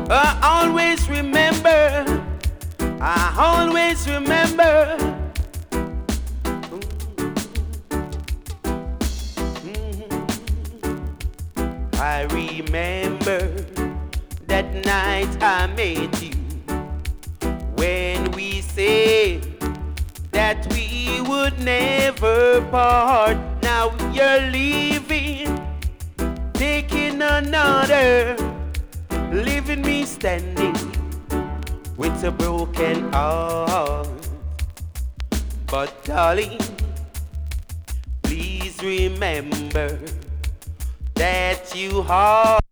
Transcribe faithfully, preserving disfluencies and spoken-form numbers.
I always remember, I always remember. I remember that night I met you, when we said that we would never part. Now you're leaving, taking another, leaving me standing with a broken heart. But darling, please remember that you are